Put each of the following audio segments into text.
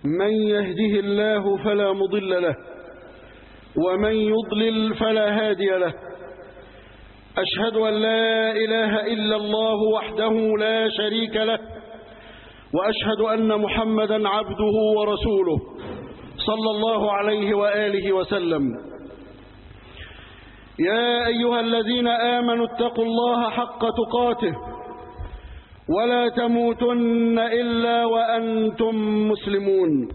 من يهده الله فلا مضل له ومن يضلل فلا هادي له. أشهد أن لا إله إلا الله وحده لا شريك له، وأشهد أن محمدا عبده ورسوله صلى الله عليه وآله وسلم. يا أيها الذين آمنوا اتقوا الله حق تقاته ولا تموتن إلا وأنتم مسلمون.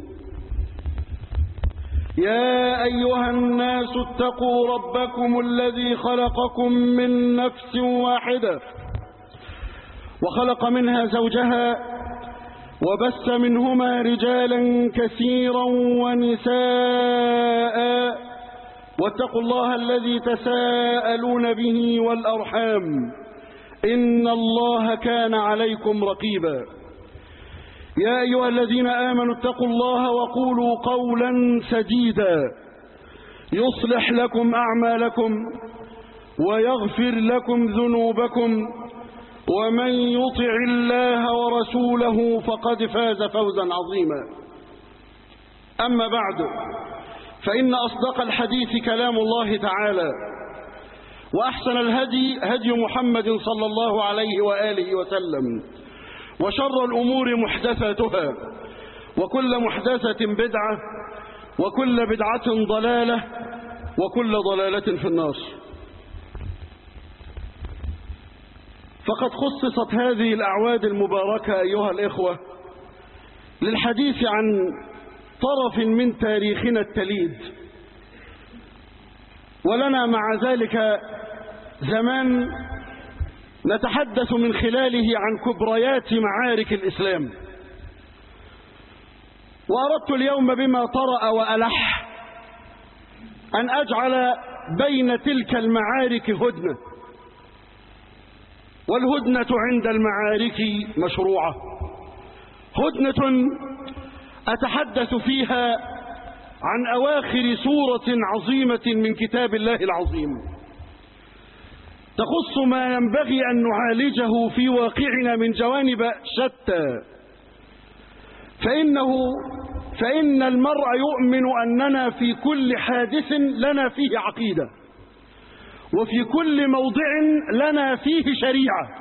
يا أيها الناس اتقوا ربكم الذي خلقكم من نفس واحدة وخلق منها زوجها وبث منهما رجالا كثيرا ونساء، واتقوا الله الذي تساءلون به والأرحام إن الله كان عليكم رقيبا. يا أيها الذين آمنوا اتقوا الله وقولوا قولا سديدا يصلح لكم أعمالكم ويغفر لكم ذنوبكم، ومن يطع الله ورسوله فقد فاز فوزا عظيما. أما بعد، فإن أصدق الحديث كلام الله تعالى، وأحسن الهدي هدي محمد صلى الله عليه وآله وسلم، وشر الأمور محدثاتها، وكل محدثة بدعة، وكل بدعة ضلالة، وكل ضلالة في النار. فقد خصصت هذه الأعواد المباركة أيها الإخوة للحديث عن طرف من تاريخنا التليد، ولنا مع ذلك زمان نتحدث من خلاله عن كبريات معارك الإسلام. وأردت اليوم بما طرأ وألح أن أجعل بين تلك المعارك هدنة، والهدنة عند المعارك مشروعة. هدنة أتحدث فيها عن أواخر سورة عظيمة من كتاب الله العظيم، تخص ما ينبغي أن نعالجه في واقعنا من جوانب شتى. فإن المرء يؤمن أننا في كل حادث لنا فيه عقيدة، وفي كل موضع لنا فيه شريعة،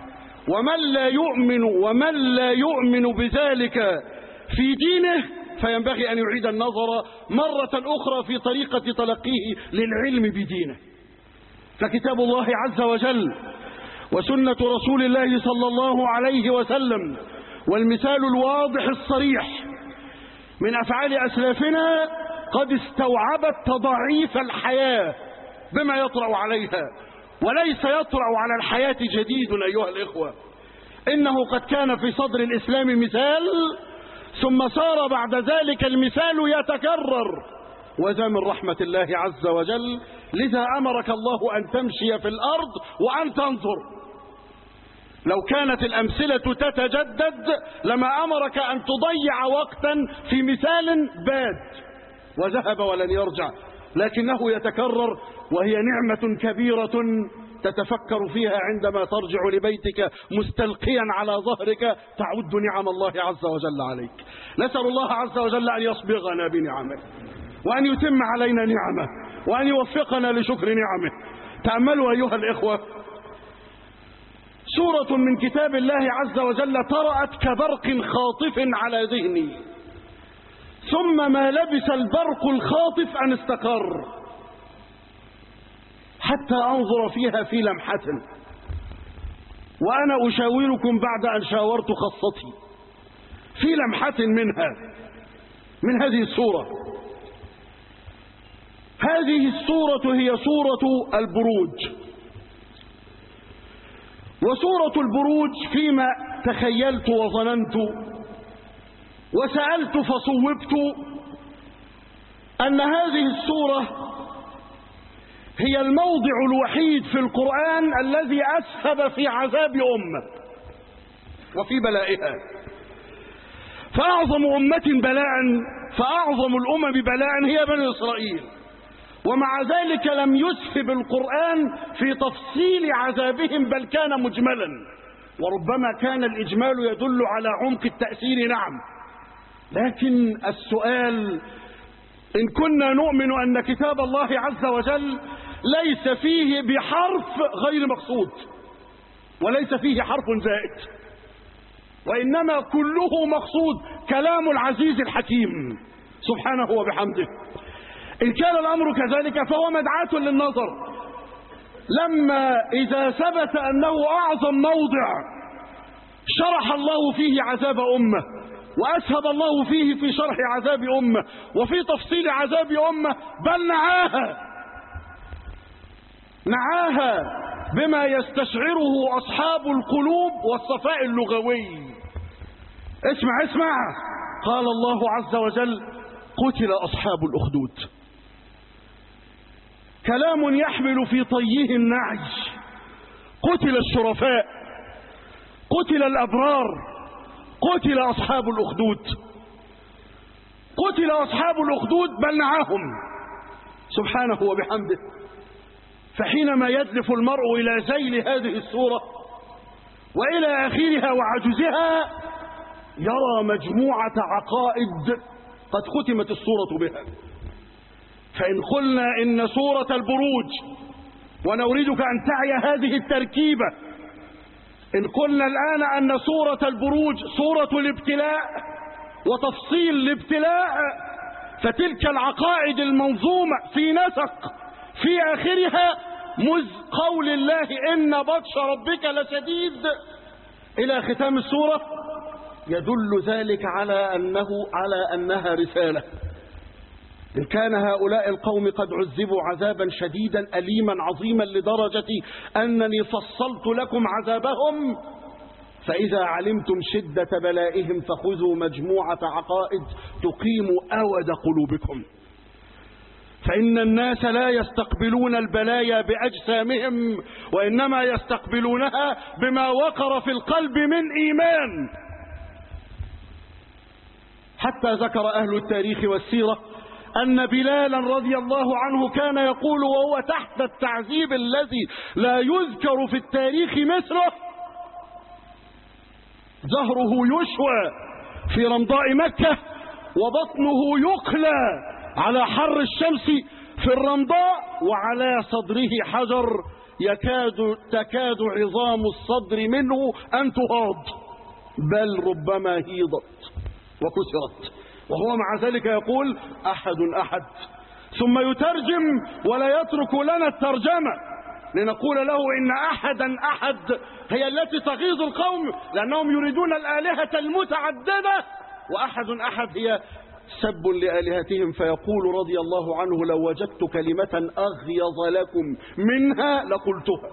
ومن لا يؤمن بذلك في دينه فينبغي أن يعيد النظر مرة أخرى في طريقة تلقيه للعلم بدينه. فكتاب الله عز وجل وسنة رسول الله صلى الله عليه وسلم والمثال الواضح الصريح من أفعال أسلافنا قد استوعبت تضعيف الحياة بما يطرأ عليها، وليس يطرأ على الحياة جديد أيها الإخوة. إنه قد كان في صدر الإسلام مثال، ثم صار بعد ذلك المثال يتكرر، وذا من رحمة الله عز وجل. لذا أمرك الله أن تمشي في الأرض وأن تنظر. لو كانت الأمثلة تتجدد لما أمرك أن تضيع وقتا في مثال باد وذهب ولن يرجع، لكنه يتكرر، وهي نعمة كبيرة تتفكر فيها عندما ترجع لبيتك مستلقيا على ظهرك تعد نعم الله عز وجل عليك. نسأل الله عز وجل أن يصبغنا بنعمه، وأن يتم علينا نعمه، وأن يوفقنا لشكر نعمه. تأملوا أيها الإخوة، سورة من كتاب الله عز وجل طرأت كبرق خاطف على ذهني، ثم ما لبث البرق الخاطف أن استقر حتى أنظر فيها في لمحة. وأنا أشاوركم بعد أن شاورت خاصتي في لمحة من هذه السورة. هذه السورة هي سورة البروج. وسورة البروج فيما تخيلت وظننت وسألت فصوبت أن هذه السورة هي الموضع الوحيد في القرآن الذي أسهب في عذاب أمة وفي بلائها. فأعظم أمة بلاء، فأعظم الأمم بلاء هي بني إسرائيل، ومع ذلك لم يسهب القرآن في تفصيل عذابهم، بل كان مجملا، وربما كان الإجمال يدل على عمق التأثير. نعم، لكن السؤال: إن كنا نؤمن أن كتاب الله عز وجل ليس فيه بحرف غير مقصود، وليس فيه حرف زائد، وإنما كله مقصود، كلام العزيز الحكيم سبحانه وبحمده، إن كان الأمر كذلك فهو مدعاة للنظر. لما إذا ثبت أنه أعظم موضع شرح الله فيه عذاب أمة، وأسهب الله فيه في شرح عذاب أمة وفي تفصيل عذاب أمة، بل نعاها بما يستشعره أصحاب القلوب والصفاء اللغوي. اسمع، قال الله عز وجل: قتل أصحاب الأخدود. كلام يحمل في طيه النعي. قتل الشرفاء، قتل الأبرار، قتل أصحاب الأخدود. قتل أصحاب الأخدود، بل نعاهم سبحانه وبحمده. فحينما يدلف المرء إلى ذيل هذه السورة وإلى آخرها وعجزها يرى مجموعة عقائد قد ختمت السورة بها. فإن قلنا إن سورة البروج، ونريدك أن تعي هذه التركيبة، إن قلنا الآن أن سورة البروج سورة الابتلاء وتفصيل الابتلاء، فتلك العقائد المنظومة في نسق في آخرها مذ قول الله: إن بطش ربك لشديد، إلى ختام السورة، يدل ذلك على أنها رسالة. إن كان هؤلاء القوم قد عذبوا عذابا شديدا أليما عظيما لدرجة أنني فصلت لكم عذابهم، فإذا علمتم شدة بلائهم فخذوا مجموعة عقائد تقيم أود قلوبكم. فإن الناس لا يستقبلون البلايا بأجسامهم، وإنما يستقبلونها بما وقر في القلب من إيمان. حتى ذكر أهل التاريخ والسيرة أن بلالا رضي الله عنه كان يقول وهو تحت التعذيب الذي لا يذكر في التاريخ مثله: ظهره يشوى في رمضاء مكة، وبطنه يقلى على حر الشمس في الرمضاء، وعلى صدره حجر تكاد عظام الصدر منه أن تهاض، بل ربما هيضت وكسرت، وهو مع ذلك يقول: أحد. ثم يترجم ولا يترك لنا الترجمة لنقول له إن أحد هي التي تغيظ القوم، لأنهم يريدون الآلهة المتعددة، وأحد هي سب لآلهتهم. فيقول رضي الله عنه: لو وجدت كلمة أغيظ لكم منها لقلتها.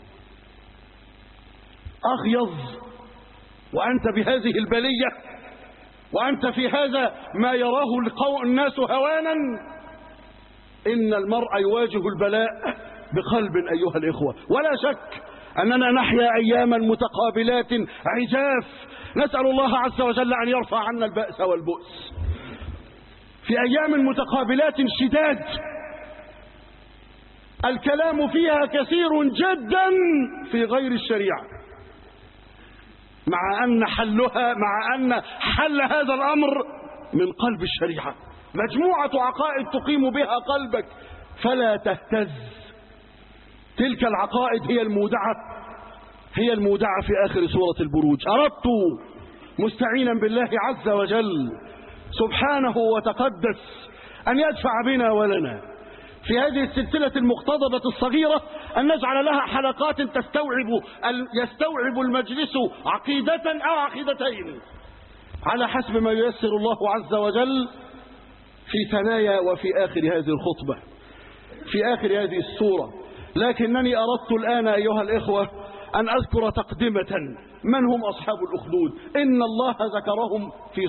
أغيظ وأنت بهذه البلية، وأنت في هذا ما يراه الناس هوانا. إن المرء يواجه البلاء بقلب أيها الإخوة، ولا شك أننا نحيا أياما متقابلات عجاف، نسأل الله عز وجل أن يرفع عنا البأس والبؤس. في أيام متقابلات شداد الكلام فيها كثير جدا في غير الشريعة، مع أن حل هذا الأمر من قلب الشريعة، مجموعة عقائد تقيم بها قلبك فلا تهتز. تلك العقائد هي المودعة في آخر سورة البروج. أردت مستعينا بالله عز وجل سبحانه وتقدس أن يدفع بنا ولنا في هذه السلسلة المقتضبة الصغيرة، أن نجعل لها حلقات يستوعب المجلس عقيدة أو عقيدتين على حسب ما ييسر الله عز وجل في ثنايا وفي آخر هذه الخطبة، في آخر هذه السورة. لكنني أردت الآن أيها الإخوة أن أذكر تقدمة من هم أصحاب الأخدود. إن الله ذكرهم في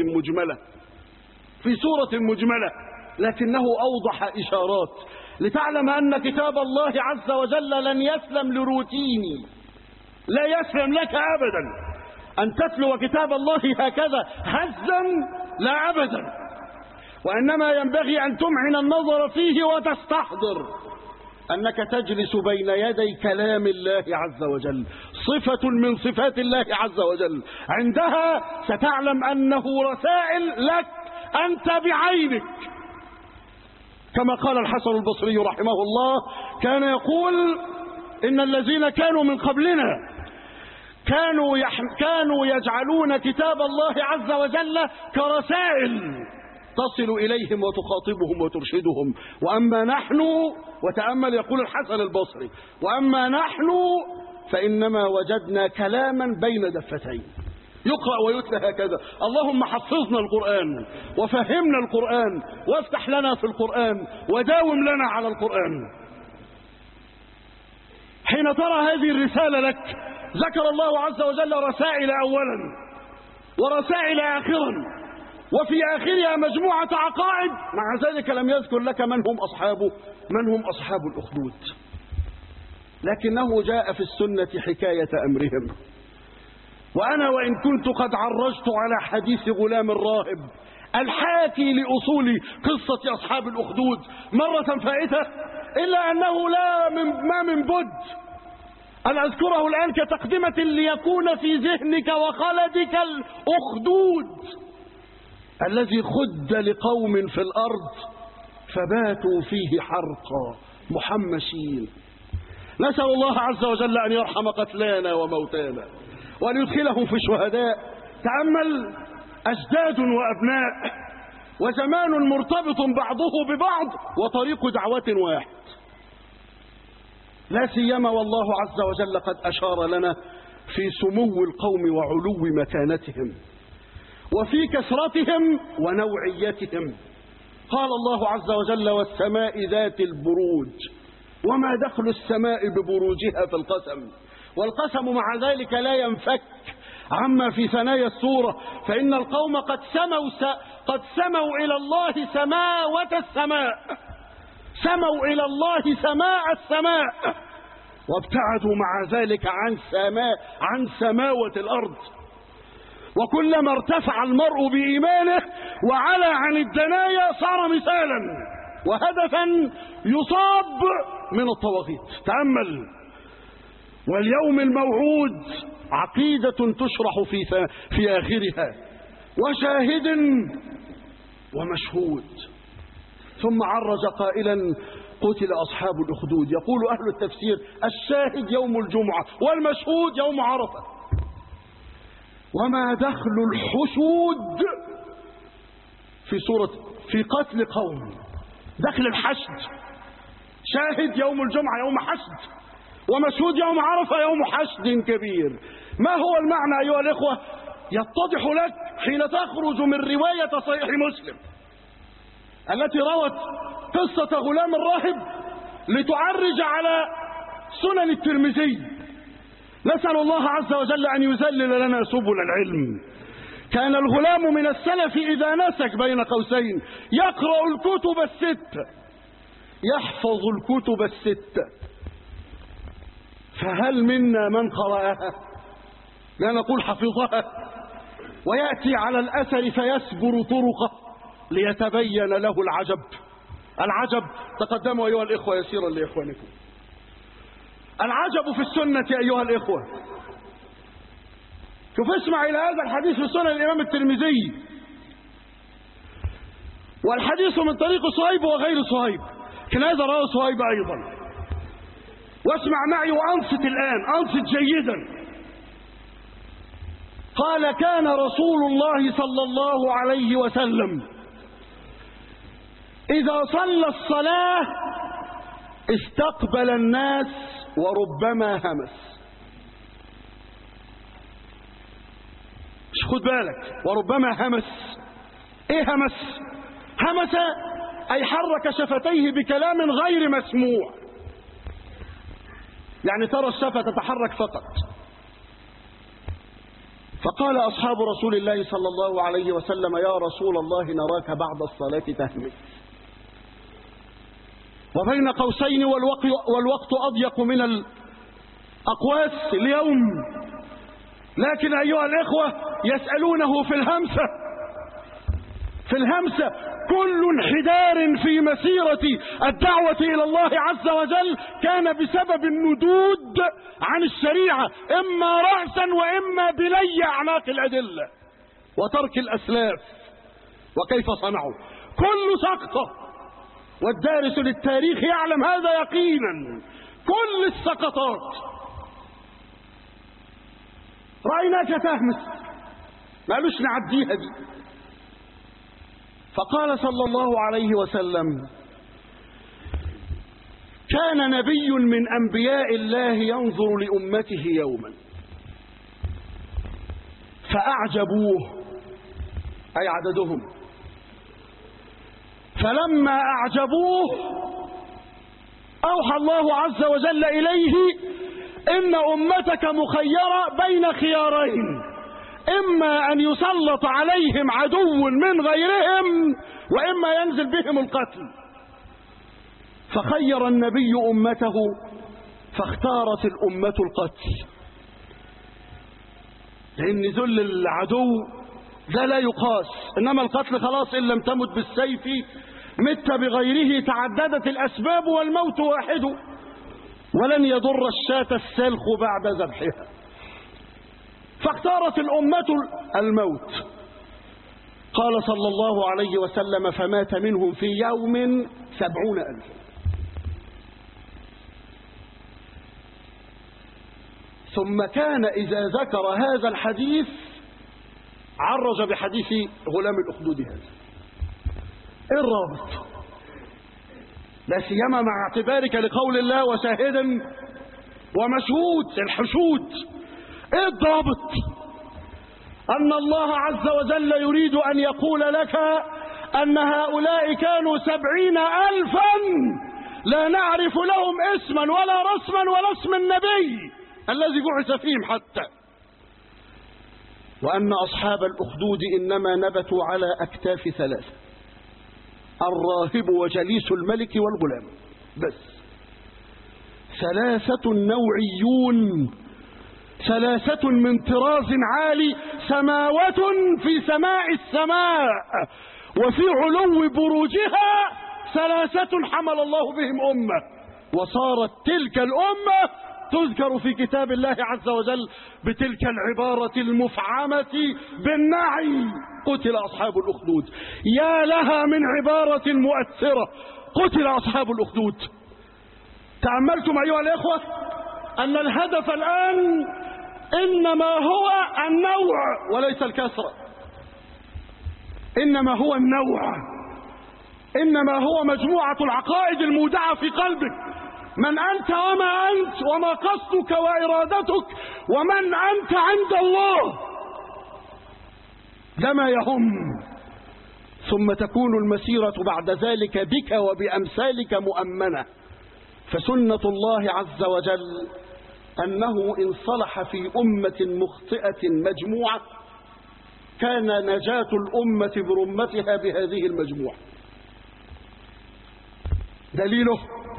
سورة مجملة، لكنه أوضح إشارات لتعلم أن كتاب الله عز وجل لن يسلم لروتيني، لا يسلم لك أبدا أن تتلو كتاب الله هكذا هزا، لا أبدا، وإنما ينبغي أن تمعن النظر فيه وتستحضر أنك تجلس بين يدي كلام الله عز وجل، صفة من صفات الله عز وجل، عندها ستعلم أنه رسائل لك أنت بعينك. كما قال الحسن البصري رحمه الله، كان يقول إن الذين كانوا من قبلنا كانوا يجعلون كتاب الله عز وجل كرسائل تصل إليهم وتخاطبهم وترشدهم، وأما نحن، وتأمل يقول الحسن البصري، وأما نحن فإنما وجدنا كلاما بين دفتين يقرأ ويتلى هكذا. اللهم حفظنا القرآن وفهمنا القرآن وافتح لنا في القرآن وداوم لنا على القرآن. حين ترى هذه الرسالة لك، ذكر الله عز وجل رسائل أولا ورسائل آخرا، وفي آخرها مجموعة عقائد، مع ذلك لم يذكر لك من هم أصحاب الأخدود، لكنه جاء في السنة حكاية أمرهم. وأنا وإن كنت قد عرجت على حديث غلام الراهب الحاكي لأصول قصة أصحاب الأخدود مرة فائتة، إلا أنه ما من بد أن أذكره الآن كتقدمة ليكون في ذهنك وخلدك الأخدود الذي خد لقوم في الأرض فباتوا فيه حرقا محمشين. نسأل الله عز وجل أن يرحم قتلانا وموتانا وأن يدخلهم في الشهداء. تأمل، أجداد وأبناء وزمان مرتبط بعضه ببعض وطريق دعوة واحد، لا سيما والله عز وجل قد أشار لنا في سمو القوم وعلو مكانتهم وفي كثرتهم ونوعيتهم. قال الله عز وجل: والسماء ذات البروج وما دخل السماء ببروجها في القسم. والقسم مع ذلك لا ينفك عما في ثنايا السورة، فإن القوم قد سموا إلى الله سماوة السماء، سموا إلى الله سماء السماء، وابتعدوا مع ذلك عن سماوة الأرض. وكلما ارتفع المرء بإيمانه وعلى عن الدنايا صار مثالا وهدفا يصاب من الطواغيت. تأمل، واليوم الموعود عقيدة تشرح في آخرها، وشاهد ومشهود. ثم عرج قائلا: قتل أصحاب الأخدود. يقول أهل التفسير: الشاهد يوم الجمعة والمشهود يوم عرفة. وما دخل الحشود في قتل قوم؟ دخل الحشد، شاهد يوم الجمعة يوم حشد، ومشهود يوم عرفة يوم حشد كبير. ما هو المعنى أيها الإخوة؟ يتضح لك حين تخرج من رواية صحيح مسلم التي روت قصة غلام الراهب لتعرج على سنن الترمذي. نسأل الله عز وجل أن يذلل لنا سبل العلم. كان الغلام من السلف إذا نسك بين قوسين يقرأ الكتب الستة، يحفظ الكتب الستة. فهل منا من قرأها؟ لا نقول حفظها، ويأتي على الأثر فيسبر طرقه ليتبين له العجب. العجب، تقدموا أيها الإخوة يسيرا لإخوانكم. العجب في السنة أيها الإخوة، شوف اسمع إلى هذا الحديث في سنن الإمام الترمذي، والحديث من طريق صهيب وغير صهيب، لكن هذا رواه صهيب أيضا. واسمع معي وأنصت الآن، أنصت جيدا. قال: كان رسول الله صلى الله عليه وسلم إذا صلى الصلاة استقبل الناس وربما همس. خد بالك، وربما همس. ايه همس؟ همس أي حرك شفتيه بكلام غير مسموع، يعني ترى الشفة تتحرك فقط. فقال أصحاب رسول الله صلى الله عليه وسلم: يا رسول الله نراك بعد الصلاة تهمس. وبين قوسين والوقت أضيق من الأقواس اليوم، لكن أيها الإخوة يسألونه في الهمسة كل انحدار في مسيرة الدعوة إلى الله عز وجل كان بسبب الندود عن الشريعة، إما رأسا وإما بلي أعناق الأدلة وترك الأسلاف. وكيف صنعوا؟ كل سقطة، والدارس للتاريخ يعلم هذا يقينا، كل السقطات رأيناك تهمس، ما قالوش نعديها دي. فقال صلى الله عليه وسلم: كان نبي من أنبياء الله ينظر لأمته يوما فأعجبوه، أي عددهم، فلما أعجبوه أوحى الله عز وجل إليه: إن أمتك مخيرة بين خيارين، إما أن يسلط عليهم عدو من غيرهم وإما ينزل بهم القتل. فخير النبي أمته فاختارت الأمة القتل، لأن ذل العدو ده لا يقاس، إنما القتل خلاص، إن لم تمت بالسيف مت بغيره، تعددت الأسباب والموت واحد، ولن يضر الشاة السلخ بعد ذبحها. فاختارت الأمة الموت. قال صلى الله عليه وسلم: فمات منهم في يوم 70,000. ثم كان إذا ذكر هذا الحديث عرج بحديث غلام الأخدود هذا. إيه الرابط؟ لا سيما مع اعتبارك لقول الله: وشاهدا ومشهود، الحشود. ايه الضابط؟ ان الله عز وجل يريد ان يقول لك ان هؤلاء كانوا 70,000 لا نعرف لهم اسما ولا رسما ولا اسم النبي الذي بعث فيهم حتى، وان اصحاب الاخدود انما نبتوا على اكتاف 3: الراهب وجليس الملك والغلام، بس 3 نوعيون، 3 من طراز عالي، سماوة في سماء السماء وفي علو بروجها، 3 حمل الله بهم أمة، وصارت تلك الأمة تذكر في كتاب الله عز وجل بتلك العبارة المفعمة بالنعي: قتل أصحاب الأخدود. يا لها من عبارة مؤثرة: قتل أصحاب الأخدود. تأملتم أيها الإخوة أن الهدف الآن إنما هو النوع وليس الكثرة، إنما هو النوع، إنما هو مجموعة العقائد المودعة في قلبك. من أنت وما أنت، وما قصدك وإرادتك، ومن أنت عند الله، ده ما يهم. ثم تكون المسيرة بعد ذلك بك وبأمثالك مؤمنة. فسنة الله عز وجل أنه إن صلح في أمة مخطئة مجموعة كان نجاة الأمة برمتها بهذه المجموعة. دليله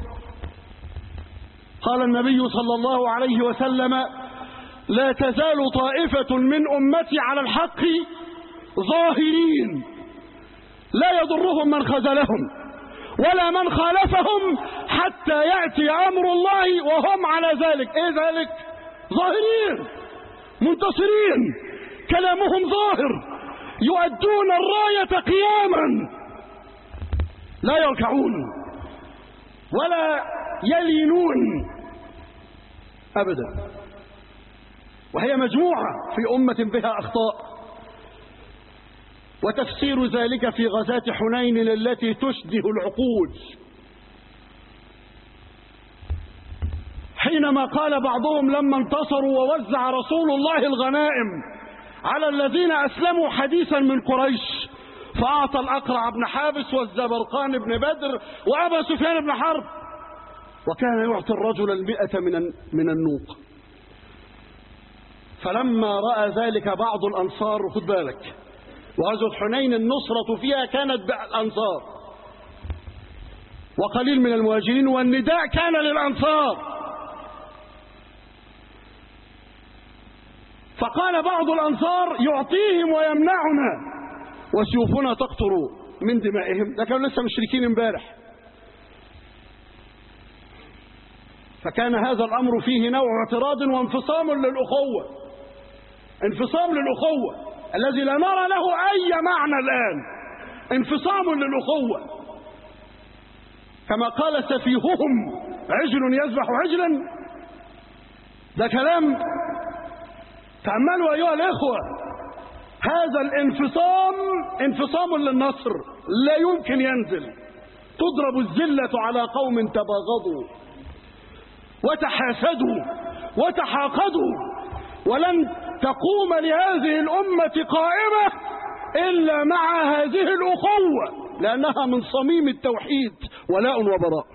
قال النبي صلى الله عليه وسلم: لا تزال طائفة من أمتي على الحق ظاهرين لا يضرهم من خذلهم ولا من خالفهم حتى يأتي أمر الله وهم على ذلك. إيه ذلك؟ ظاهرين منتصرين، كلامهم ظاهر، يؤدون الراية قياما، لا يركعون ولا يلينون أبدا. وهي مجموعة في أمة بها أخطاء. وتفسير ذلك في غزاة حنين التي تشبه العقول، حينما قال بعضهم لما انتصروا ووزع رسول الله الغنائم على الذين أسلموا حديثا من قريش، فأعطى الأقرع بن حابس والزبرقان بن بدر وأبا سفيان بن حرب، وكان يعطي الرجل 100 من النوق. فلما رأى ذلك بعض الأنصار، خد بالك، وغزوة حنين النصرة فيها كانت بالأنصار وقليل من المهاجرين، والنداء كان للأنصار. فقال بعض الأنصار: يعطيهم ويمنعنا وسيوفنا تقطر من دمائهم، ده كانوا لسه مشركين امبارح. فكان هذا الأمر فيه نوع اعتراض وانفصام للأخوة، انفصام للأخوة الذي لا نرى له أي معنى الآن، انفصام للأخوة. كما قال سفيههم عجل يذبح عجلا، ده كلام. تأملوا أيها الإخوة، هذا الانفصام انفصام للنصر لا يمكن ينزل. تضرب الذلة على قوم تباغضوا وتحاسدوا وتحاقدوا، ولن تقوم لهذه الأمة قائمة إلا مع هذه الأخوة، لأنها من صميم التوحيد ولاء وبراء.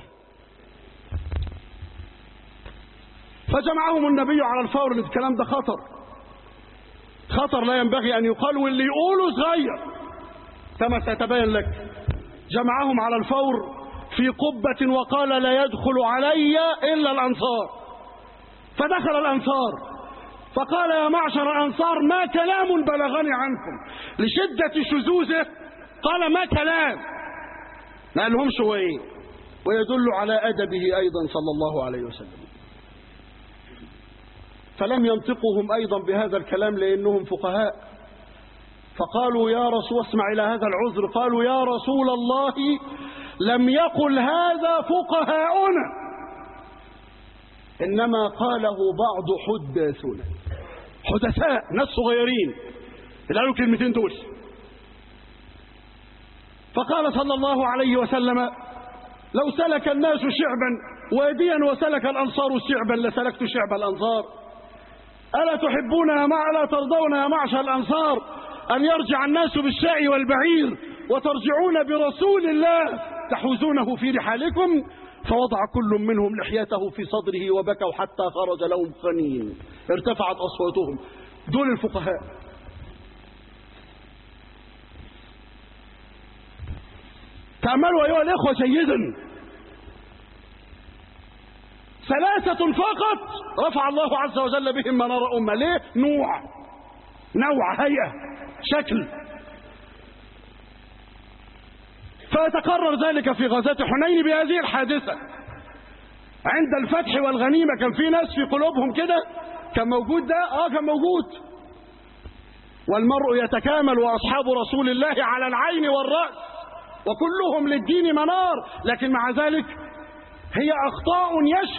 فجمعهم النبي على الفور. الكلام ده خطر، خطر لا ينبغي أن يقال، واللي يقوله صغير كما سيتبين لك. جمعهم على الفور في قبة وقال لا يدخل علي إلا الأنصار. فدخل الأنصار فقال يا معشر الأنصار ما كلام بلغني عنكم، لشدة شذوذه قال ما كلام، ما قالهمش هو ايه، ويدل على أدبه أيضا صلى الله عليه وسلم. فلم ينطقهم أيضا بهذا الكلام لأنهم فقهاء. فقالوا يا رسول، اسمع إلى هذا العذر، قالوا يا رسول الله لم يقل هذا فقهاؤنا، إنما قاله بعض حداثنا. حدثاء، ناس صغيرين اللي قالوا كلمتين دول. فقال صلى الله عليه وسلم لو سلك الناس شعبا واديا وسلك الأنصار شعبا لسلكت شعب الأنصار. ألا تحبون ألا ترضون يا معشر الأنصار أن يرجع الناس بالشاء والبعير وترجعون برسول الله تحوزونه في رحالكم؟ فوضع كل منهم لحيته في صدره وبكوا حتى خرج لهم خنين، ارتفعت أصواتهم. دول الفقهاء. تأملوا أيها الإخوة جيدا، ثلاثة فقط رفع الله عز وجل بهم منار أمة. ليه؟ نوع هيئة شكل. فيتكرر ذلك في غزاة حنين بهذه الحادثة. عند الفتح والغنيمة كان في ناس في قلوبهم كده، كان موجود ده؟ كان موجود. والمرء يتكامل، وأصحاب رسول الله على العين والرأس وكلهم للدين منار، لكن مع ذلك هي أخطاء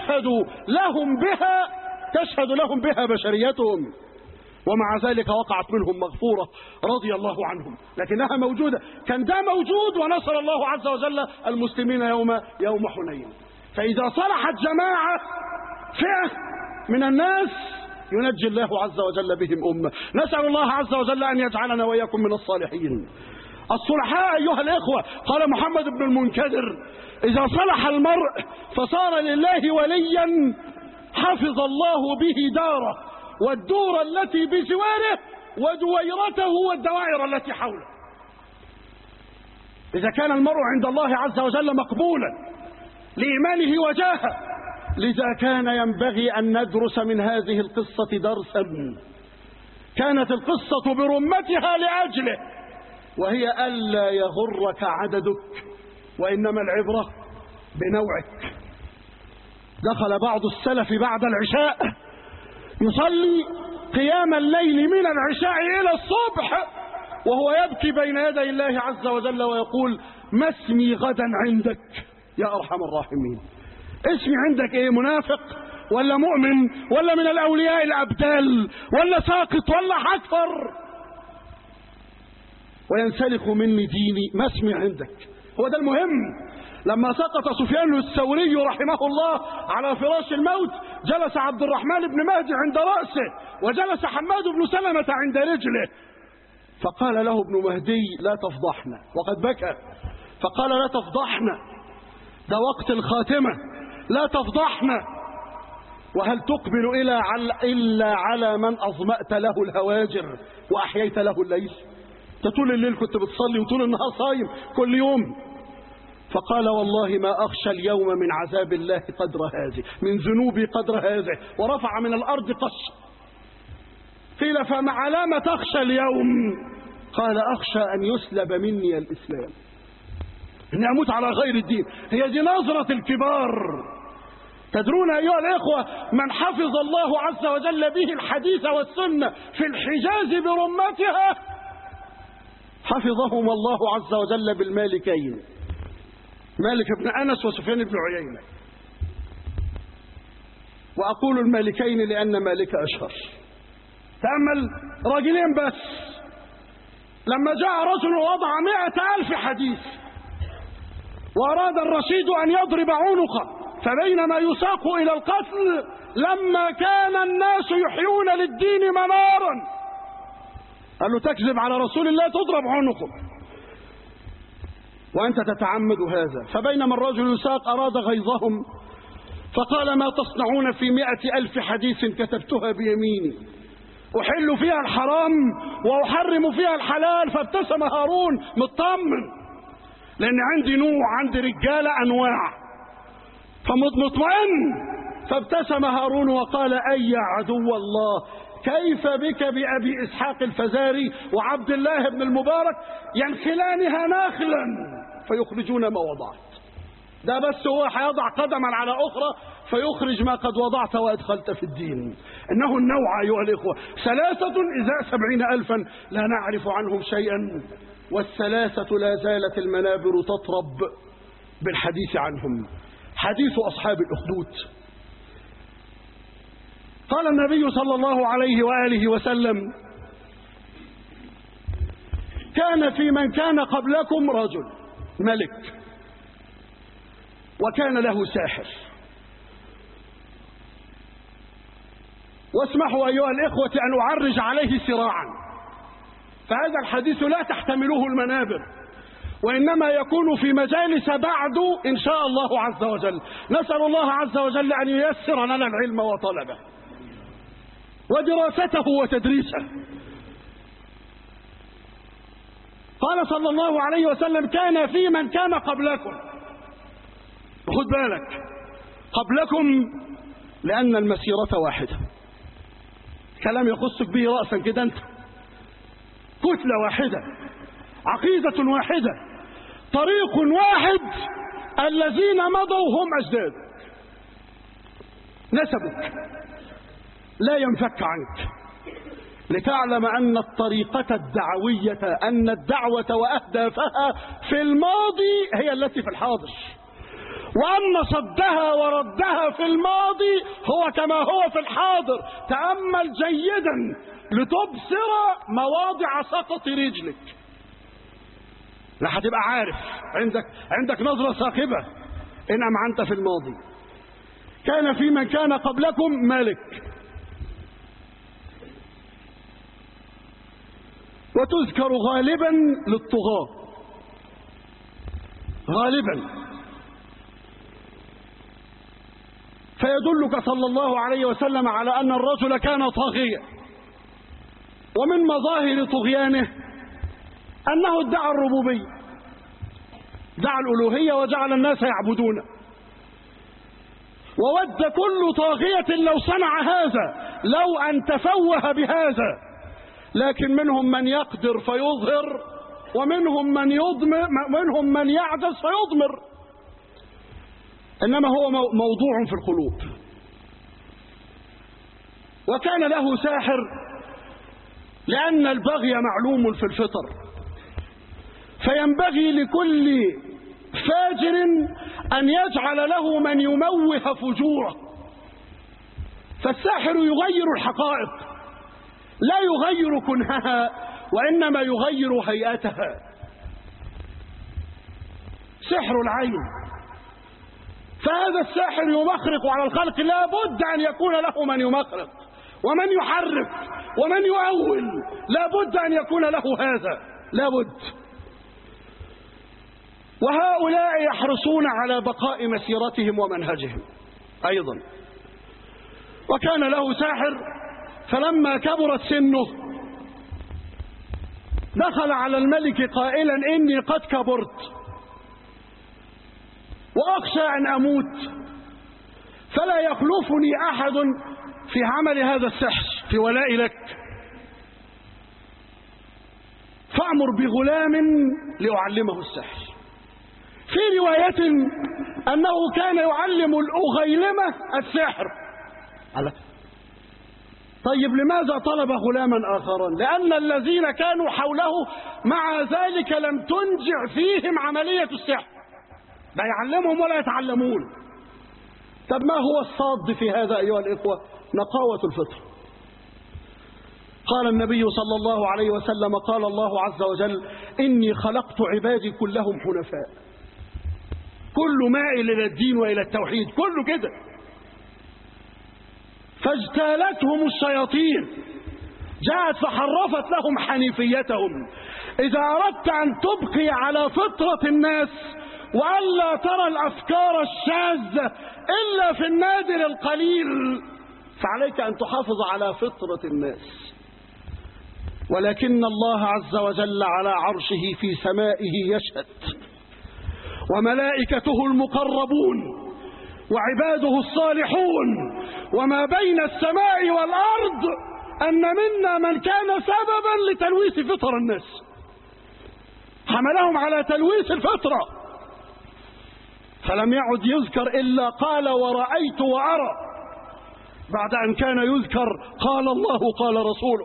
تشهد لهم بها بشريتهم، ومع ذلك وقعت منهم مغفورة رضي الله عنهم، لكنها موجودة. كان ده موجود ونصر الله عز وجل المسلمين يوم حنين. فإذا صلحت جماعة فئة من الناس ينجي الله عز وجل بهم أمة. نسأل الله عز وجل أن يجعلنا وإياكم من الصالحين الصلحاء. أيها الإخوة، قال محمد بن المنكدر إذا صلح المرء فصار لله وليا حفظ الله به داره والدور التي بجواره ودويرته والدوائر التي حوله. إذا كان المرء عند الله عز وجل مقبولا لإيمانه وجاهه، لذا كان ينبغي أن ندرس من هذه القصة درسا كانت القصة برمتها لأجله، وهي ألا يغرك عددك، وإنما العبرة بنوعك. دخل بعض السلف بعد العشاء يصلي قيام الليل من العشاء إلى الصبح وهو يبكي بين يدي الله عز وجل ويقول ما اسمي غدا عندك يا أرحم الراحمين؟ اسمي عندك ايه؟ منافق ولا مؤمن ولا من الأولياء الأبدال ولا ساقط ولا حكفر؟ وينسلخ مني ديني، ما اسمي عندك؟ هو ده المهم. لما سقط سفيان الثوري رحمه الله على فراش الموت جلس عبد الرحمن بن مهدي عند رأسه وجلس حماد بن سلمة عند رجله، فقال له ابن مهدي لا تفضحنا، وقد بكى، فقال لا تفضحنا، ده وقت الخاتمة، لا تفضحنا. وهل تقبل إلا على من أظمأت له الهواجر وأحييت له الليل؟ طول الليل كنت بتصلي وطول النهار صايم كل يوم. فقال والله ما أخشى اليوم من عذاب الله قدر هذه، من ذنوبي قدر هذه، ورفع من الأرض قش. قيل فعلى ما تخشى اليوم؟ قال أخشى أن يسلب مني الإسلام. إني أموت على غير الدين. هي دي نظرة الكبار. تدرون أيها الإخوة من حفظ الله عز وجل به الحديث والسنة في الحجاز برمتها حفظهم الله عز وجل بالمالكين، مالك بن أنس وسفيان بن عيينة. وأقول المالكين لأن مالك أشهر. تأمل راجلين بس، لما جاء رجل ووضع 100,000 حديث وأراد الرشيد أن يضرب عنقه، فبينما يساق إلى القتل لما كان الناس يحيون للدين منارا قال له تكذب على رسول الله تضرب عنقه وأنت تتعمد هذا. فبينما الرجل يساق أراد غيظهم فقال ما تصنعون في 100,000 حديث كتبتها بيميني أحل فيها الحرام وأحرم فيها الحلال. فابتسم هارون مطمن لأن عندي نوع، عندي رجالة أنواع فمطمئن. فابتسم هارون وقال أي عدو الله كيف بك بأبي إسحاق الفزاري وعبد الله بن المبارك ينخلانها ناخلا فيخرجون ما وضعت. ده بس هو هيضع قدما على أخرى فيخرج ما قد وضعت وأدخلت في الدين. إنه النوع أيها الإخوة 3 إذا 70,000 لا نعرف عنهم شيئا، والثلاثة لا زالت المنابر تطرب بالحديث عنهم. حديث أصحاب الأخدود. قال النبي صلى الله عليه وآله وسلم كان في من كان قبلكم رجل ملك وكان له ساحر. واسمحوا أيها الإخوة أن أعرج عليه سراعا، فهذا الحديث لا تحتمله المنابر وإنما يكون في مجالس بعد إن شاء الله عز وجل. نسأل الله عز وجل أن ييسر لنا العلم وطلبه ودراسته وتدريسه. قال صلى الله عليه وسلم كان في من كان قبلكم. خد بالك قبلكم لأن المسيرة واحدة، كلام يخصك به رأسا كده، أنت كتلة واحدة، عقيدة واحدة، طريق واحد. الذين مضوا هم أجداد، نسبك لا ينفك عنك. لتعلم أن الطريقة الدعوية أن الدعوة وأهدافها في الماضي هي التي في الحاضر، وأن صدها وردها في الماضي هو كما هو في الحاضر. تأمل جيدا لتبصر مواضع سقط رجلك، لا هتبقى عارف، عندك نظرة ثاقبة إن أمعنت في الماضي. كان في من كان قبلكم ملك، وتذكر غالبا للطغاة غالبا، فيدلك صلى الله عليه وسلم على أن الرجل كان طاغيا، ومن مظاهر طغيانه أنه ادعى الربوبية، دعا الألوهية وجعل الناس يعبدونه. وود كل طاغية لو صنع هذا، لو أن تفوه بهذا، لكن منهم من يقدر فيظهر ومنهم من يضمر، منهم من يعجز فيضمر، إنما هو موضوع في القلوب. وكان له ساحر لأن البغي معلوم في الفطر، فينبغي لكل فاجر أن يجعل له من يموه فجوره. فالساحر يغير الحقائق، لا يغير كنهها وإنما يغير هيئتها. سحر العين. فهذا الساحر يمخرق على الخلق، لا بد أن يكون له من يمخرق ومن يحرف ومن يؤول، لا بد أن يكون له هذا، لا بد. وهؤلاء يحرصون على بقاء مسيرتهم ومنهجهم أيضا. وكان له ساحر، فلما كبرت سنه دخل على الملك قائلا إني قد كبرت وأخشى أن أموت، فلا يخلفني أحد في عمل هذا السحر في ولاء لك، فأمر بغلام لأعلمه السحر. في رواية أنه كان يعلم الأغيلمة السحر. طيب لماذا طلب غلاما آخرا؟ لأن الذين كانوا حوله مع ذلك لم تنجع فيهم عملية السحر، لا يعلمهم ولا يتعلمون. طب ما هو الصاد في هذا أيها الإخوة؟ نقاوة الفطر. قال النبي صلى الله عليه وسلم: قال الله عز وجل: إني خلقت عبادي كلهم حنفاء. كل مائل إلى الدين وإلى التوحيد، كله كده. فاجتالتهم الشياطين، جاءت فحرفت لهم حنيفيتهم. إذا أردت أن تبقي على فطرة الناس وألا ترى الأفكار الشاذة إلا في النادر القليل، فعليك أن تحافظ على فطرة الناس. ولكن الله عز وجل على عرشه في سمائه يشهد، وملائكته المقربون وعباده الصالحون وما بين السماء والأرض، أن منا من كان سببا لتلويث فطر الناس، حملهم على تلويث الفطرة. فلم يعد يذكر إلا قال ورأيت وأرى، بعد أن كان يذكر قال الله قال رسوله.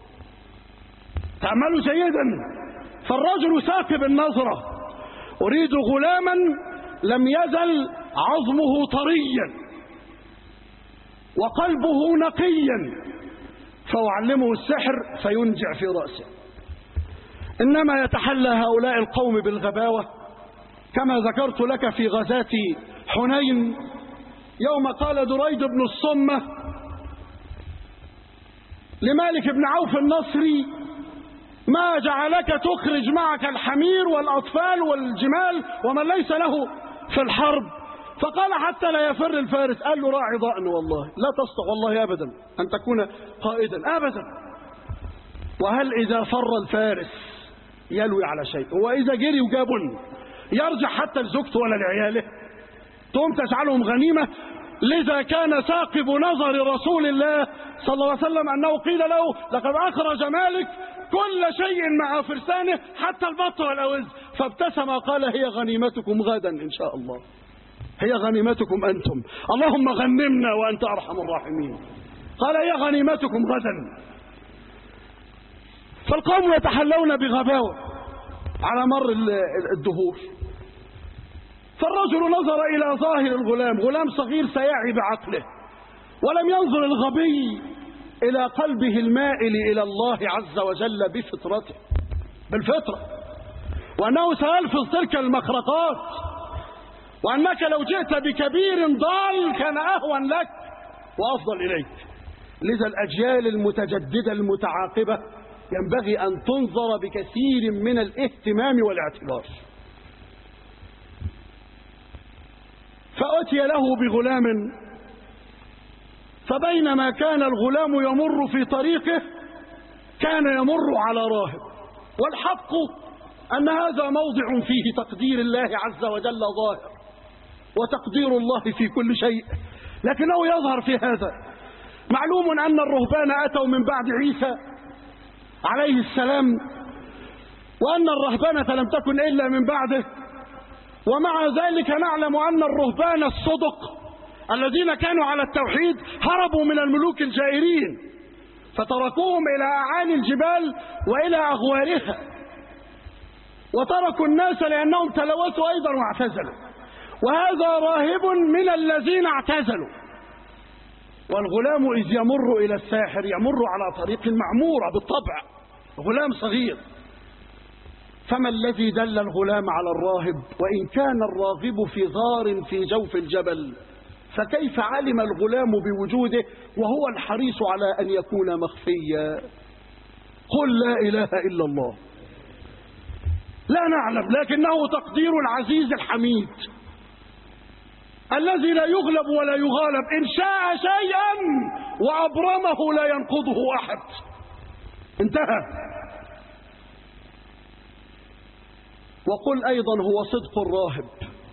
تعملوا جيدا. فالرجل ثاقب النظرة: أريد غلاما لم يزل عظمه طريا وقلبه نقيا، فأعلمه السحر فينجع في رأسه. إنما يتحلى هؤلاء القوم بالغباوة، كما ذكرت لك في غزاة حنين، يوم قال دريد بن الصمة لمالك بن عوف النصري: ما جعلك تخرج معك الحمير والأطفال والجمال ومن ليس له في الحرب؟ فقال: حتى لا يفر الفارس. قال له: راعي ضأن والله، لا تستطيع والله أبدا أن تكون قائدا أبدا. وهل إذا فر الفارس يلوي على شيء؟ وإذا جري وجابن يرجع حتى لزوجته ولا لعياله؟ تقوم تجعلهم غنيمة. لذا كان ثاقب نظر رسول الله صلى الله عليه وسلم أنه قيل له: لقد أخرج مالك كل شيء مع فرسانه حتى البط والأوز، فابتسم قال: هي غنيمتكم غدا إن شاء الله، هي غنيمتكم أنتم، اللهم غنمنا وأنت أرحم الراحمين. قال: هي غنيمتكم غدا. فالقوم يتحلون بغباوة على مر الدهور. فالرجل نظر إلى ظاهر الغلام، غلام صغير سيعي بعقله، ولم ينظر الغبي إلى قلبه المائل إلى الله عز وجل بفطرته، بالفطرة، وأنه سيلفظ تلك المخرقات، وأنك لو جئت بكبير ضال كان أهون لك وأفضل إليك. لذا الأجيال المتجددة المتعاقبة ينبغي أن تنظر بكثير من الاهتمام والاعتبار. فأتي له بغلام، فبينما كان الغلام يمر في طريقه كان يمر على راهب. والحق أن هذا موضع فيه تقدير الله عز وجل ظاهر، وتقدير الله في كل شيء، لكنه يظهر في هذا. معلوم أن الرهبان أتوا من بعد عيسى عليه السلام، وأن الرهبنة لم تكن إلا من بعده. ومع ذلك نعلم أن الرهبان الصدق الذين كانوا على التوحيد هربوا من الملوك الجائرين، فتركوهم إلى أعالي الجبال وإلى أغوارها، وتركوا الناس لأنهم تلوثوا أيضا واعتزلوا. وهذا راهب من الذين اعتزلوا. والغلام إذ يمر إلى الساحر يمر على طريق معمورة بالطبع، غلام صغير. فما الذي دل الغلام على الراهب؟ وإن كان الراغب في غار في جوف الجبل، فكيف علم الغلام بوجوده وهو الحريص على أن يكون مخفيا؟ قل لا إله إلا الله. لا نعلم، لكنه تقدير العزيز الحميد الذي لا يغلب ولا يغالب. إن شاء شيئا وأبرمه لا ينقضه أحد. انتهى. وقل أيضا هو صدق الراهب،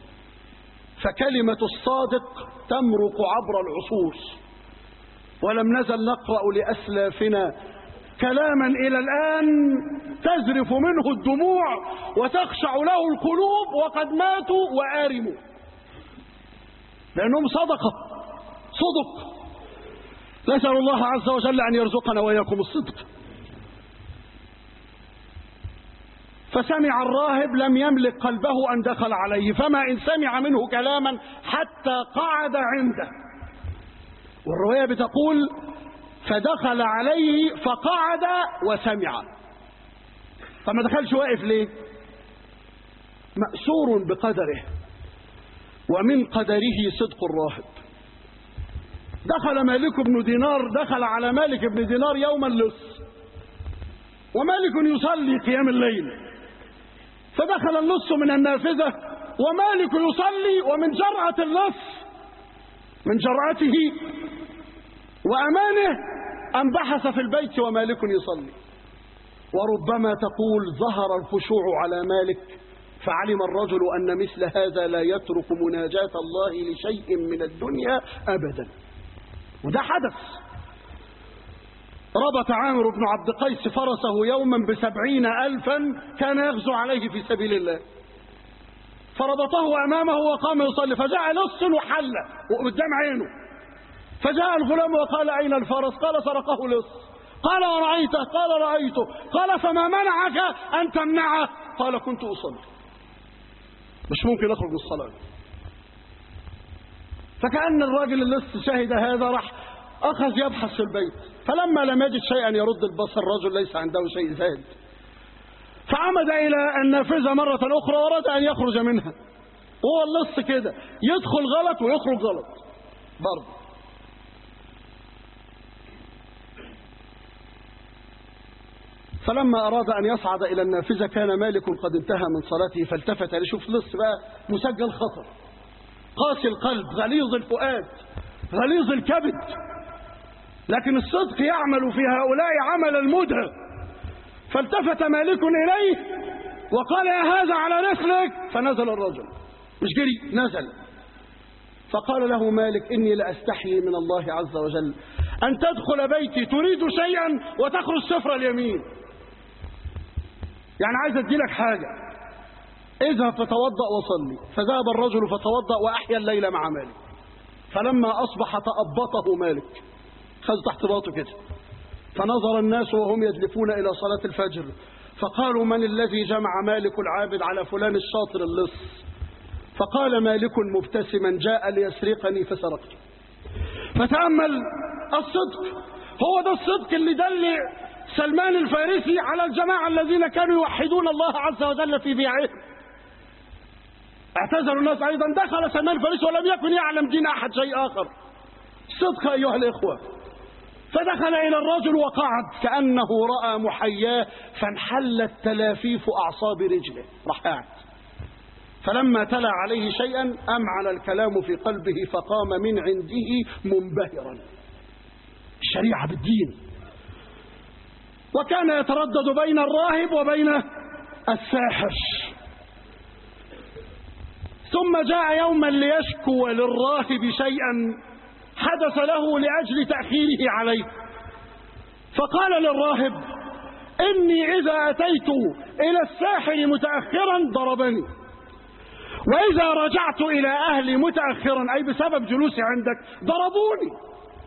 فكلمة الصادق تمرق عبر العصور. ولم نزل نقرأ لأسلافنا كلاما إلى الآن تزرف منه الدموع وتخشع له القلوب، وقد ماتوا وآرموا لأنهم صدق. نسأل الله عز وجل أن يرزقنا وإياكم الصدق. فسمع الراهب لم يملك قلبه أن دخل عليه، فما إن سمع منه كلاما حتى قعد عنده. والرواية بتقول فدخل عليه فقعد وسمع. فما دخلش واقف ليه؟ مأسور بقدره، ومن قدره صدق الراهب. دخل مالك بن دينار، دخل على مالك بن دينار يوما لص، ومالك يصلي قيام الليل، فدخل اللص من النافذة ومالك يصلي، ومن جرأة اللص، من جرأته وأمانه أن بحث في البيت ومالك يصلي. وربما تقول ظهر الخشوع على مالك، فعلم الرجل أن مثل هذا لا يترك مناجاة الله لشيء من الدنيا أبدا. وده حدث. ربط عامر بن عبد قيس فرسه يوما ب70,000 كان يغزو عليه في سبيل الله، فربطه أمامه وقام يصلي، فجاء لص وحل قدام عينه، فجاء الغلام وقال أين الفرس؟ قال سرقه لص. قال ورأيته؟ قال رأيته. قال فما منعك أن تمنعه؟ قال كنت أصلي، مش ممكن أخرج من الصلاة. فكأن الراجل اللص شهد هذا، راح أخذ يبحث في البيت، فلما لم يجد شيئا يرد البصر الرجل ليس عنده شيء زاد، فعمد إلى النافذة مرة أخرى وأراد أن يخرج منها. هو اللص كده يدخل غلط ويخرج غلط برضه. فلما أراد أن يصعد إلى النافذة كان مالك قد انتهى من صلاته، فالتفت لشوف لص بقى مسجل خطر، قاسي القلب، غليظ الفؤاد، غليظ الكبد، لكن الصدق يعمل في هؤلاء عمل المدهر. فالتفت مالك إليه وقال يا هذا على رسلك، فنزل الرجل، مش جري، نزل. فقال له مالك إني لأستحيي من الله عز وجل أن تدخل بيتي تريد شيئا وتخرج صفر اليمين، يعني عايز أديلك حاجة، اذهب فتوضأ وصلي. فذهب الرجل فتوضأ وأحيا الليل مع مالك. فلما أصبح تأبطه مالك، خذ تحت باطه كده، فنظر الناس وهم يدلفون إلى صلاة الفجر، فقالوا من الذي جمع مالك العابد على فلان الشاطر اللص؟ فقال مالك مبتسما جاء ليسرقني فسرقته. فتأمل الصدق، هو ده الصدق اللي دل سلمان الفارسي على الجماعة الذين كانوا يوحدون الله عز وجل في بيعهم. اعتذروا الناس أيضا، دخل سلمان الفارسي ولم يكن يعلم دين أحد شيء آخر. صدق أيها الإخوة. فدخل إلى الرجل وقعد كأنه رأى محياه، فانحلت تلافيف أعصاب رجله، راح قاعد. فلما تلا عليه شيئا أمعن الكلام في قلبه، فقام من عنده منبهرا الشريعة بالدين، وكان يتردد بين الراهب وبين الساحر. ثم جاء يوما ليشكو للراهب شيئا حدث له لأجل تأخيره عليه، فقال للراهب إني إذا أتيت إلى الساحر متأخرا ضربني، وإذا رجعت إلى أهلي متأخرا أي بسبب جلوسي عندك ضربوني.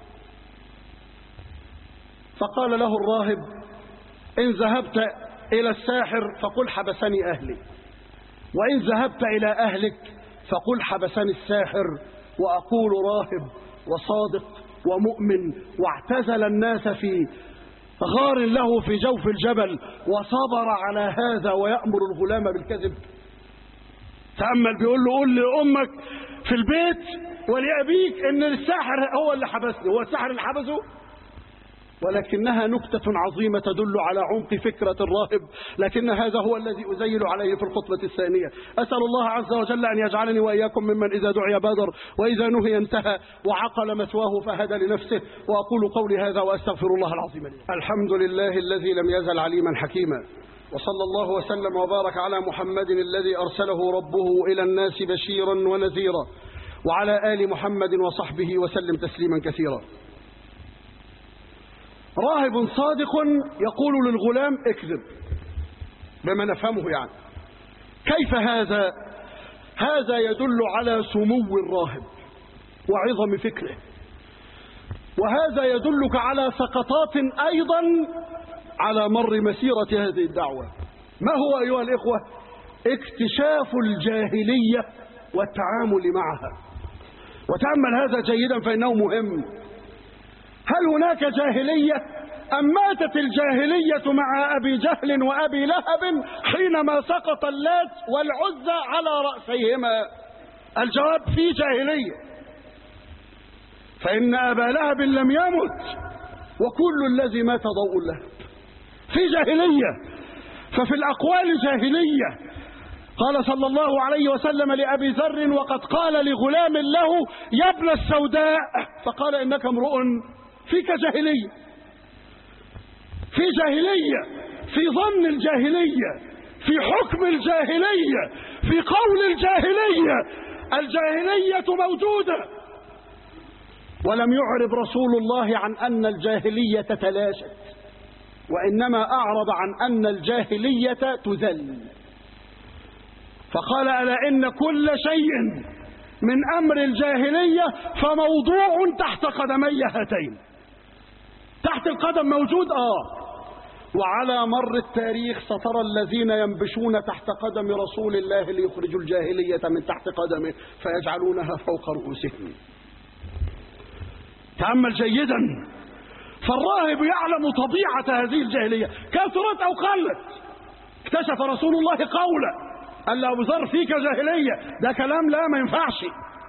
فقال له الراهب إن ذهبت إلى الساحر فقل حبسني أهلي، وإن ذهبت إلى أهلك فقل حبسني الساحر، وأقول راهب وصادق ومؤمن واعتزل الناس في غار له في جوف الجبل وصبر على هذا ويأمر الغلام بالكذب. تأمل، بيقول له قول لأمك في البيت ولأبيك إن الساحر هو اللي حبسني، هو الساحر اللي حبسه. ولكنها نكتة عظيمة تدل على عمق فكرة الراهب، لكن هذا هو الذي أزيل عليه في الخطبة الثانية. أسأل الله عز وجل أن يجعلني وإياكم ممن إذا دعي بادر وإذا نهي انتهى وعقل مثواه فهدى لنفسه. وأقول قولي هذا وأستغفر الله العظيم لي. الحمد لله الذي لم يزل عليما حكيما، وصلى الله وسلم وبارك على محمد الذي أرسله ربه إلى الناس بشيرا ونذيرا، وعلى آل محمد وصحبه وسلم تسليما كثيرا. راهب صادق يقول للغلام اكذب، بما نفهمه يعني. كيف هذا؟ هذا يدل على سمو الراهب وعظم فكره، وهذا يدلك على سقطات أيضا على مر مسيرة هذه الدعوة. ما هو أيها الإخوة؟ اكتشاف الجاهلية والتعامل معها. وتأمل هذا جيدا فإنه مهم. هل هناك جاهلية أم ماتت الجاهلية مع أبي جهل وأبي لهب حينما سقط اللات والعزى على رأسيهما؟ الجواب في جاهلية، فإن أبا لهب لم يمت وكل الذي مات ضوء اللهب. في جاهلية، ففي الأقوال جاهلية. قال صلى الله عليه وسلم لأبي ذر وقد قال لغلام له يا ابن السوداء، فقال إنك امرؤ فيك جاهلية. في جاهلية، في ظن الجاهلية، في حكم الجاهلية، في قول الجاهلية. الجاهلية موجودة، ولم يعرب رسول الله عن أن الجاهلية تلاشت، وإنما أعرض عن أن الجاهلية تذل. فقال ألا إن كل شيء من أمر الجاهلية فموضوع تحت قدمي هاتين. تحت القدم موجود وعلى مر التاريخ سترى الذين ينبشون تحت قدم رسول الله ليخرجوا الجاهلية من تحت قدمه فيجعلونها فوق رؤوسهم. تأمل جيدا. فالراهب يعلم طبيعة هذه الجاهلية كثرت أو قلت. اكتشف رسول الله قولا قال له أبو ذر فيك جاهلية، ده كلام لا ما ينفعش.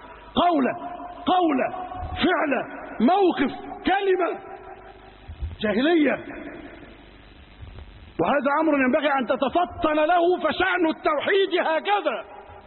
قولة فعلة موقف كلمة جاهلية، وهذا أمر ينبغي أن تتفطن له. فشأن التوحيد هكذا.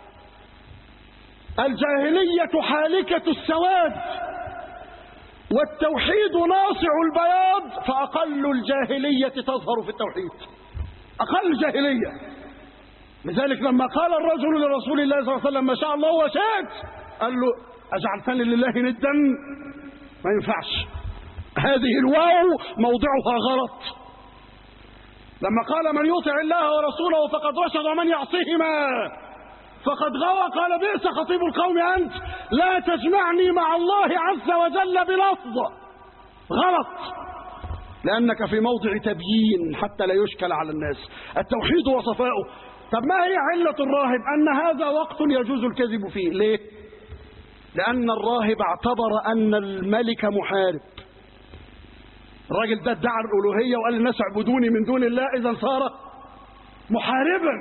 الجاهلية حالكة السواد والتوحيد ناصع البياض، فأقل الجاهلية تظهر في التوحيد، أقل جاهلية. لذلك لما قال الرجل لرسول الله صلى الله عليه وسلم ما شاء الله وشاءت، قال له أجعلتني لله ندا؟ ما ينفعش، هذه الواو موضعها غلط. لما قال من يطع الله ورسوله فقد رشد ومن يعصيهما فقد غوى، قال بئس خطيب القوم أنت، لا تجمعني مع الله عز وجل بلفظ. غلط، لأنك في موضع تبيين حتى لا يشكل على الناس. التوحيد وصفاؤه. طب ما هي علة الراهب؟ أن هذا وقت يجوز الكذب فيه. ليه؟ لأن الراهب اعتبر أن الملك محارب. الراجل ده ادعى الألوهية وقال الناس اعبدوني من دون الله، إذا صار محاربا.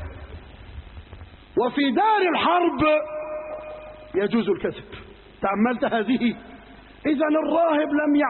وفي دار الحرب يجوز الكذب. تأملت هذه؟ إذا الراهب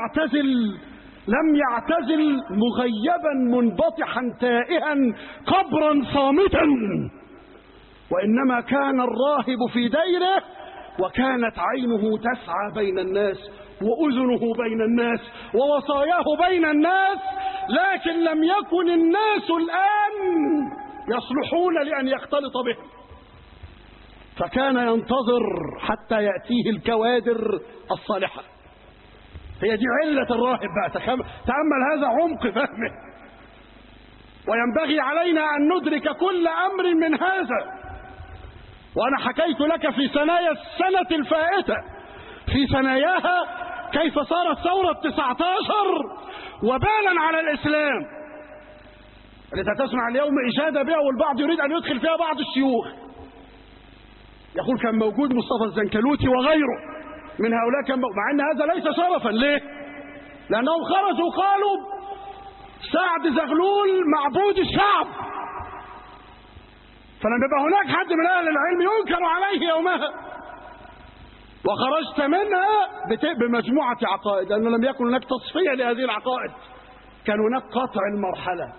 لم يعتزل مغيبا منبطحا تائها قبرا صامتا، وإنما كان الراهب في ديره، وكانت عينه تسعى بين الناس وأذنه بين الناس ووصاياه بين الناس، لكن لم يكن الناس الآن يصلحون لأن يختلط بهم، فكان ينتظر حتى يأتيه الكوادر الصالحة. هي دي علة الراهب بقى. تأمل هذا عمق فهمه. وينبغي علينا أن ندرك كل أمر من هذا. وأنا حكيت لك في ثنايا السنة الفائتة، في ثناياها، كيف صارت ثورة 19 وبالا على الإسلام التي تسمع اليوم إشادة بها، والبعض يريد أن يدخل فيها بعض الشيوخ. يقول كان موجود مصطفى الزنكلوتي وغيره من هؤلاء، مع أن هذا ليس شرفا. ليه؟ لأنهم خرجوا قالوا سعد زغلول معبود الشعب، فلما يبقى هناك حد من أهل العلم ينكر عليه يومها، وخرجت منها بمجموعة عقائد، لأنه لم يكن هناك تصفية لهذه العقائد، كان هناك قطع المرحلة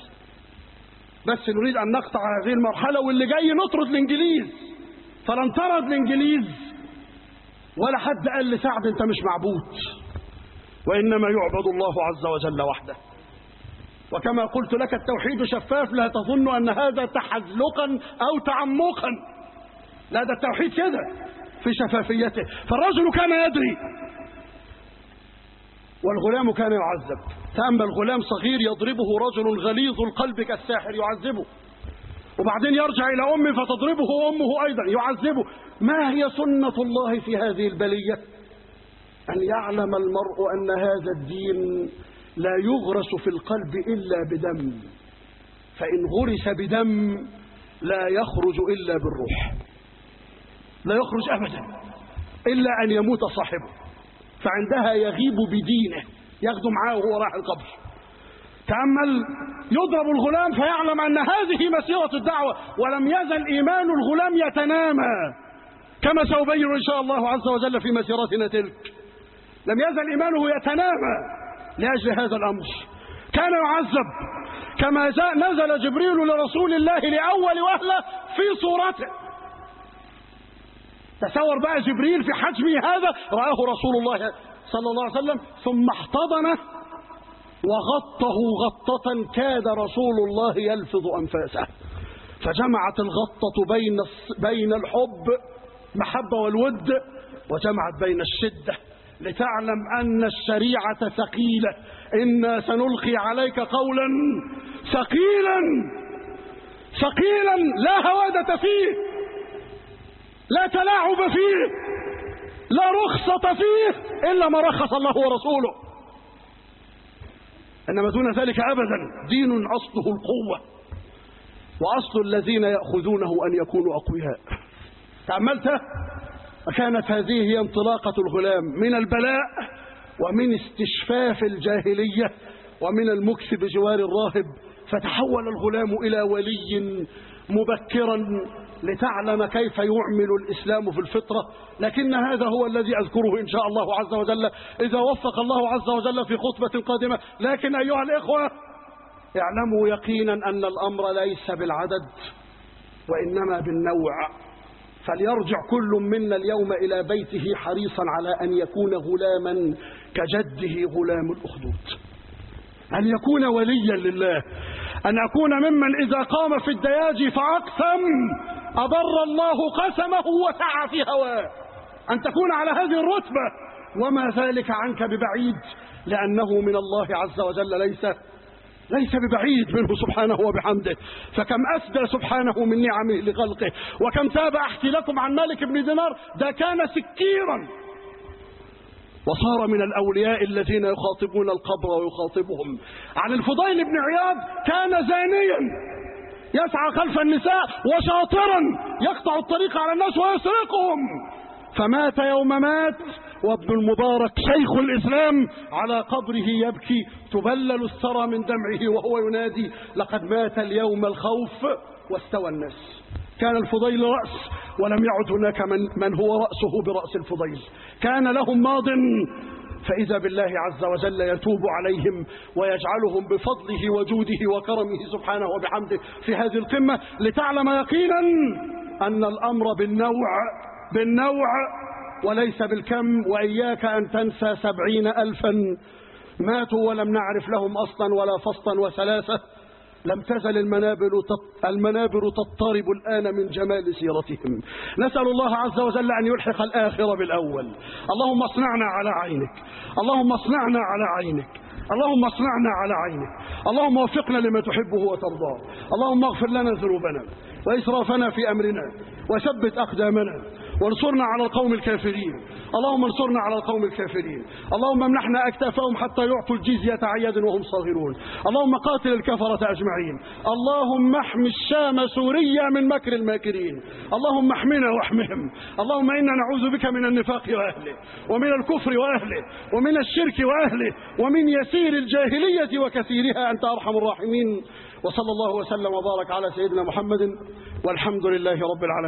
بس نريد أن نقطع هذه المرحلة، واللي جاي نطرد الإنجليز. فلن طرد الإنجليز ولا حد قال لسعد أنت مش معبود، وإنما يعبد الله عز وجل وحده. وكما قلت لك التوحيد شفاف، لا تظن أن هذا تحزلقا أو تعمقا، لا، ده التوحيد كده في شفافيته. فالرجل كان يدري والغلام كان يعذب. تأمل غلام صغير يضربه رجل غليظ القلب كالساحر يعذبه، وبعدين يرجع إلى أمه فتضربه أمه أيضا يعذبه. ما هي سنة الله في هذه البلية؟ أن يعلم المرء أن هذا الدين لا يغرس في القلب إلا بدم، فإن غرس بدم لا يخرج إلا بالروح، لا يخرج أبدا إلا أن يموت صاحبه، فعندها يغيب بدينه، ياخده معاه وهو رايح القبر. تأمل، يضرب الغلام فيعلم أن هذه مسيرة الدعوة، ولم يزل إيمان الغلام يتنامى كما سأبين إن شاء الله عز وجل في مسيرتنا تلك. لم يزل إيمانه يتنامى لأجل هذا الأمر. كان يعذب كما نزل جبريل لرسول الله لأول وهلة في صورته. تصور بقى جبريل في حجمه هذا، رآه رسول الله صلى الله عليه وسلم ثم احتضنه وغطه غطة كاد رسول الله يلفظ أنفاسه، فجمعت الغطة بين الحب محبة والود، وجمعت بين الشدة، لتعلم أن الشريعة ثقيلة. إنا سنلقي عليك قولا ثقيلا ثقيلا لا هوادة فيه، لا تلاعب فيه، لا رخصة فيه إلا ما رخص الله ورسوله، إنما دون ذلك أبدا. دين أصله القوة، وأصل الذين يأخذونه أن يكونوا أقوياء. تأملت؟ كانت هذه هي انطلاقة الغلام من البلاء ومن استشفاف الجاهلية ومن المكث بجوار الراهب، فتحول الغلام إلى ولي مبكرا لتعلم كيف يعمل الإسلام في الفطرة. لكن هذا هو الذي أذكره إن شاء الله عز وجل إذا وفق الله عز وجل في خطبة قادمة. لكن أيها الإخوة، اعلموا يقينا أن الأمر ليس بالعدد وإنما بالنوع. فليرجع كل منا اليوم إلى بيته حريصا على أن يكون غلاما كجده غلام الأخدود، أن يكون وليا لله، أن أكون ممن إذا قام في الدياجي فأقسم أبر الله قسمه وسعى في هواه، أن تكون على هذه الرتبة، وما ذلك عنك ببعيد، لأنه من الله عز وجل ليس ببعيد منه سبحانه وبحمده. فكم أسدى سبحانه من نعمه لخلقه، وكم تاب. أحكي لكم عن مالك بن دينار، ده كان سكيرا وصار من الأولياء الذين يخاطبون القبر ويخاطبهم. عن الفضيل بن عياض، كان زانيا يسعى خلف النساء وشاطرا يقطع الطريق على الناس ويسرقهم، فمات يوم مات وابن المبارك شيخ الإسلام على قبره يبكي، تبلل الثرى من دمعه وهو ينادي لقد مات اليوم الخوف واستوى الناس. كان الفضيل رأس، ولم يعد هناك من هو رأسه برأس الفضيل. كان لهم ماض، فإذا بالله عز وجل يتوب عليهم ويجعلهم بفضله وجوده وكرمه سبحانه وبحمده في هذه القمة، لتعلم يقينا أن الأمر بالنوع وليس بالكم. وإياك أن تنسى 70,000 ماتوا ولم نعرف لهم أصلا ولا فصلا وثلاثة. لم تزل المنابر تضطرب الآن من جمال سيرتهم. نسأل الله عز وجل أن يلحق الآخر بالأول. اللهم اصنعنا على عينك، اللهم اصنعنا على عينك، اللهم اصنعنا على عينك، اللهم وفقنا لما تحبه وترضاه. اللهم اغفر لنا ذنوبنا وإسرافنا في أمرنا، وثبت أقدامنا، وانصرنا على القوم الكافرين. اللهم انصرنا على القوم الكافرين. اللهم امنحنا أكتافهم حتى يعطوا الجزية عن يد وهم صاغرون. اللهم قاتل الكفرة أجمعين. اللهم احم الشام سوريا من مكر الماكرين. اللهم احمنا واحمهم. اللهم إنا نعوذ بك من النفاق وأهله، ومن الكفر وأهله، ومن الشرك وأهله، ومن يسير الجاهلية وكثيرها. أنت أرحم الراحمين. وصلى الله وسلم وبارك على سيدنا محمد، والحمد لله رب العالمين.